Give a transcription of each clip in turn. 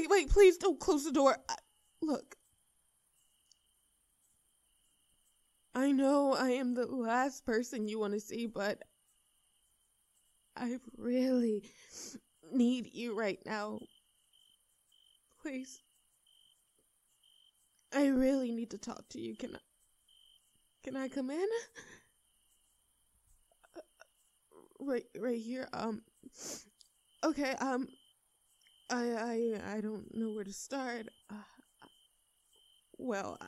wait, please don't close the door. Look. I know I am the last person you want to see, but I really need you right now. Please. I really need to talk to you. Can I come in? Right here. Okay, I don't know where to start. Well,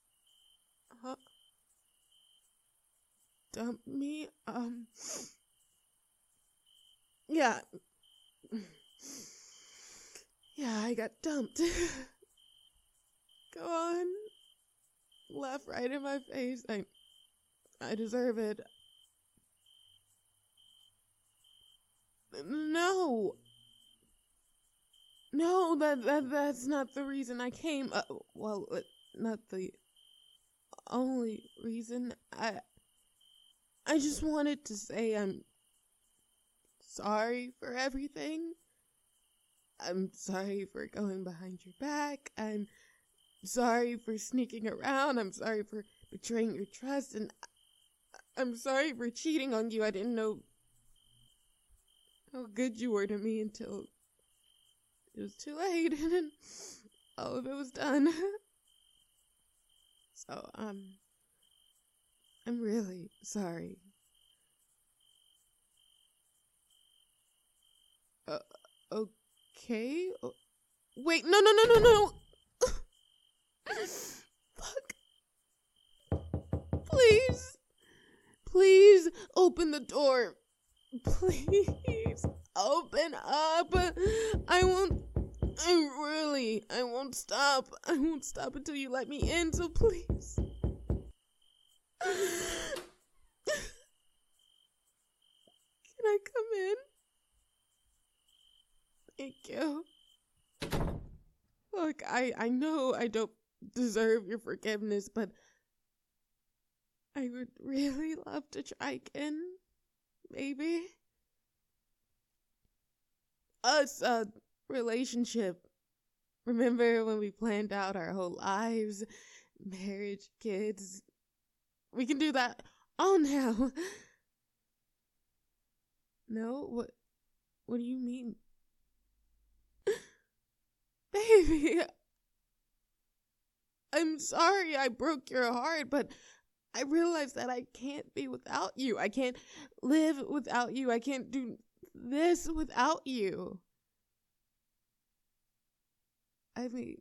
dumped me? Yeah. Yeah, I got dumped. Go on. Laugh right in my face. I deserve it. No. No, that's not the reason I came. Well, not the only reason. I just wanted to say I'm sorry for everything. I'm sorry for going behind your back. I'm sorry for sneaking around. I'm sorry for betraying your trust. And I'm sorry for cheating on you. I didn't know how good you were to me until it was too late. And then all of it was done. So, I'm really sorry. Okay? Wait, no. Fuck. Please open the door. Please open up. I won't stop. I won't stop until you let me in, so please. Can I come in? Thank you. Look, I know I don't deserve your forgiveness, but I would really love to try again. Maybe. Us, relationship. Remember when we planned out our whole lives? Marriage, kids. We can do that all now. No? What do you mean? Baby, I'm sorry I broke your heart, but I realize that I can't be without you. I can't live without you. I can't do this without you. I mean,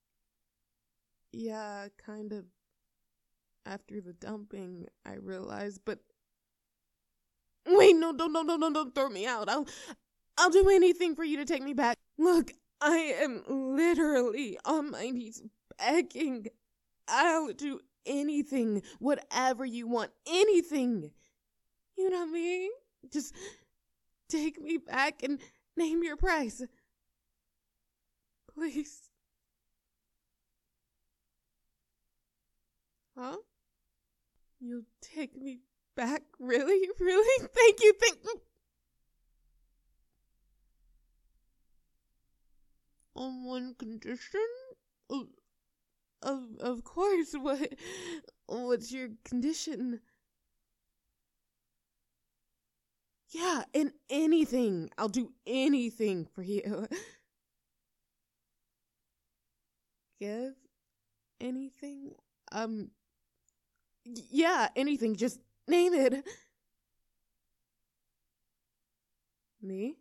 yeah, kind of after the dumping, I realized, but wait, no, don't throw me out. I'll do anything for you to take me back. Look, I am literally on my knees begging. I'll do anything, whatever you want, anything. You know me? Just take me back and name your price. Please. Huh? You'll take me back? Really? Really? Thank you. On one condition? Of course. What's your condition? Yeah, in anything. I'll do anything for you. Give anything? Yeah, anything. Just name it. Me?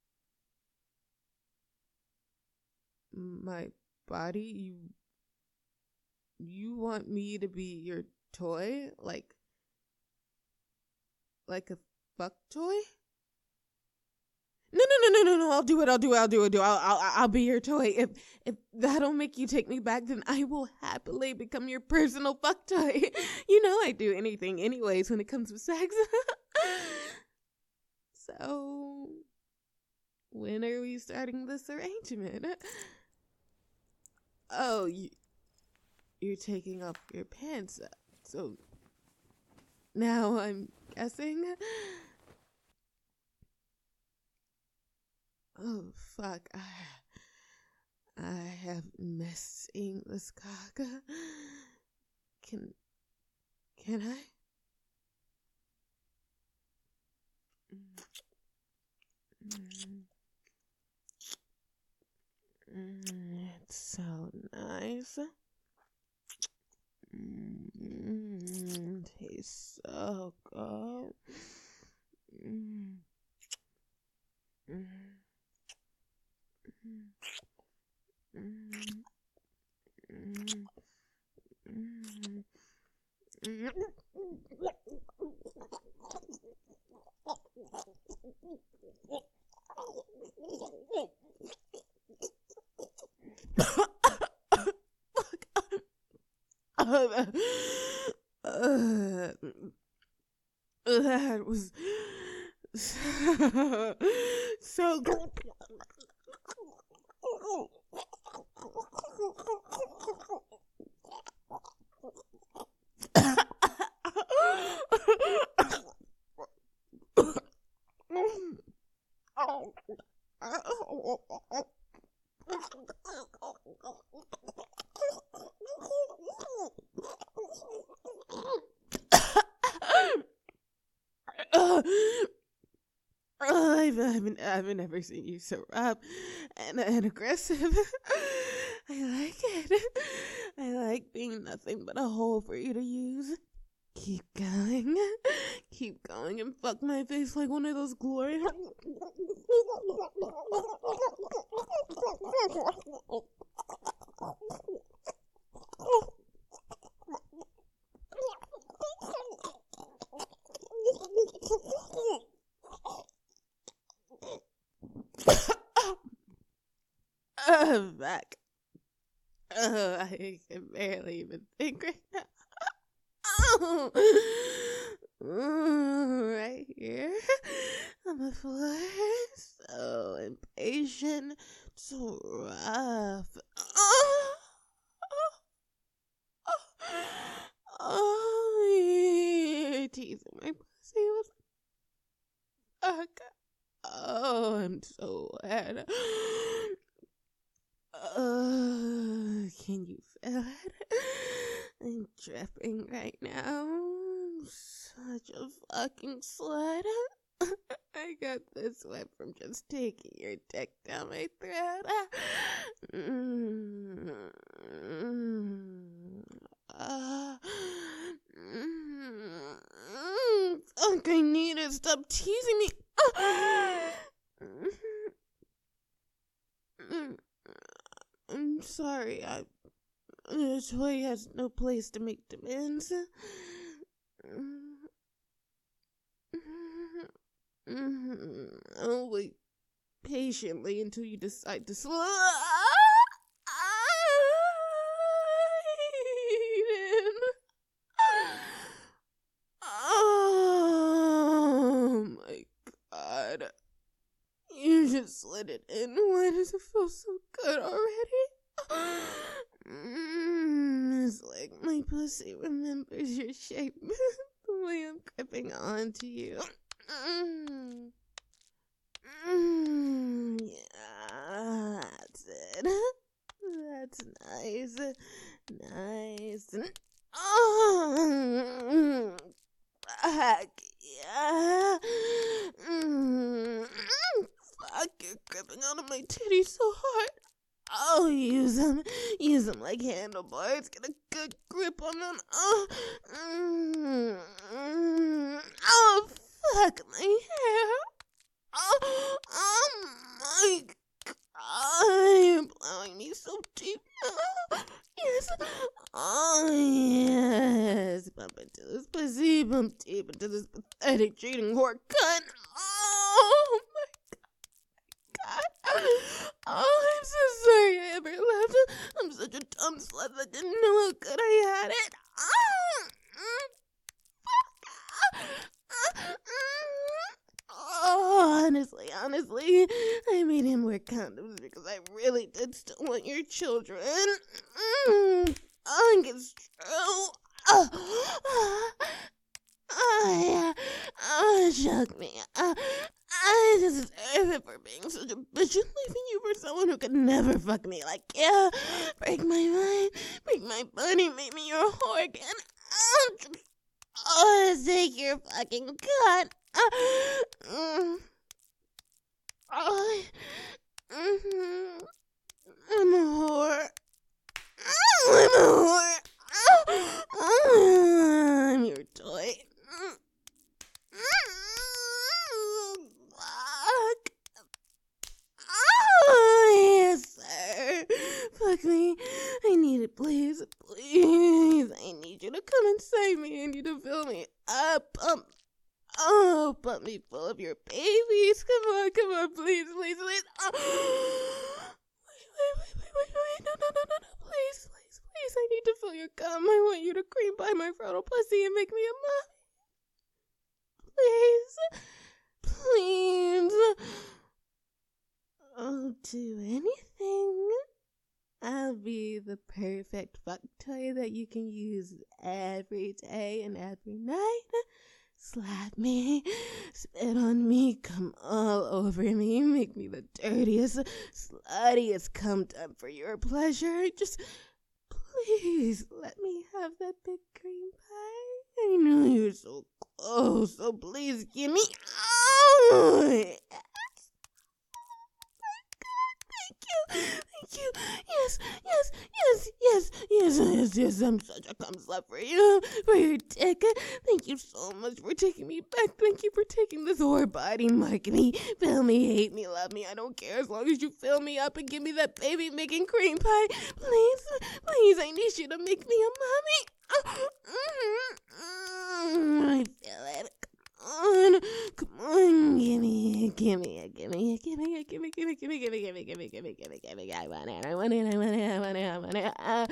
My body? You want me to be your toy? Like a fuck toy? No. I'll do it. I'll be your toy. If that'll make you take me back, then I will happily become your personal fuck toy. You know I do anything anyways when it comes to sex. So, when are we starting this arrangement? Oh, you're taking off your pants. So, now I'm guessing. Oh, fuck. I have missed seeing this cock. Can I? It's so nice. Tastes so good. That was so good. I've never seen you so rough and aggressive. I like it. I like being nothing but a hole for you to use. Keep going. Keep going and fuck my face like one of those glory. Back. I can barely even think right now. Right here on the floor. So impatient, so rough. You're teasing my pussy with fuck. Oh, I'm so wet. Can you feel it? I'm dripping right now. I'm such a fucking slut. I got this wet from just taking your dick down my throat. Fuck, I need it. Stop teasing me. I'm sorry. The toy has no place to make demands. I'll wait patiently until you decide to slide in. Oh my god. You just slid it in. Why does it feel so good already? It's like my pussy remembers your shape. The way I'm gripping onto you. Yeah, that's it. That's nice. Nice. Oh, fuck yeah. Fuck, you're gripping onto my titties so hard. I'll use them like handlebars. Get a good grip on them. Oh, fuck my hair. Oh my god, you're blowing me so deep. Yes. Oh, yes. Bump into this pussy. Bump deep into this pathetic cheating whore cunt. Oh my god. Oh, I'm so sorry I ever left. I'm such a dumb slut that didn't know how good I had it. Oh, honestly, I made him wear condoms because I really did still want your children. I think it's true. Shook me. I deserve it for being such a bitch and leaving you for someone who could never fuck me like you. Break my mind, break my body, make me your whore again. Take your fucking gun. I'm a whore. I'm a whore. I'm your toy. Fuck. Yes, sir. Fuck me. I need it, please. Please. I need you to come and save me. I need to fill me up. Pump me full of your babies. Come on, please, please, please. Wait. No. Please. I need to fill your cum. I want you to cream by my frontal pussy and make me a mommy. Please. I'll do anything. I'll be the perfect fuck toy that you can use every day and every night. Slap me, spit on me, come all over me, make me the dirtiest, sluttiest cum dump for your pleasure. Just please let me have that big cream pie. I know you're so close, so please give me. Oh, Thank you. Yes. I'm such a cum slut for you, for your dick. Thank you so much for taking me back. Thank you for taking this whore body, mark me, fill me, hate me, love me. I don't care as long as you fill me up and give me that baby making cream pie. Please, I need you to make me a mommy. I feel it. Come on, give me. I want it.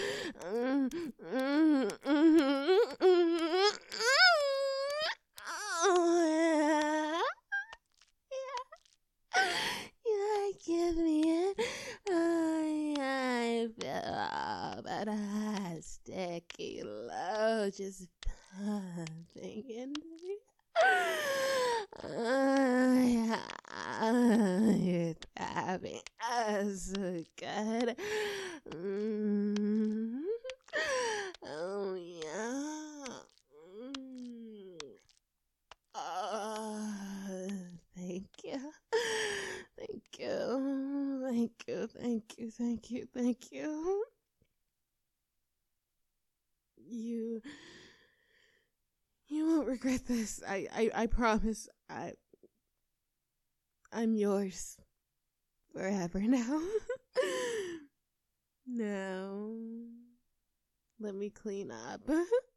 Yeah, give me it. I feel but sticky low, just pumping into me. You're having us so good. Oh yeah. Thank you. You won't regret this. I promise. I'm yours forever now. Now, let me clean up.